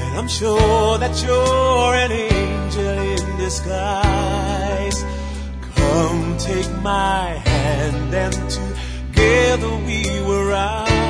I'm sure that you're an angel in disguise. Come take my hand and together we will rise.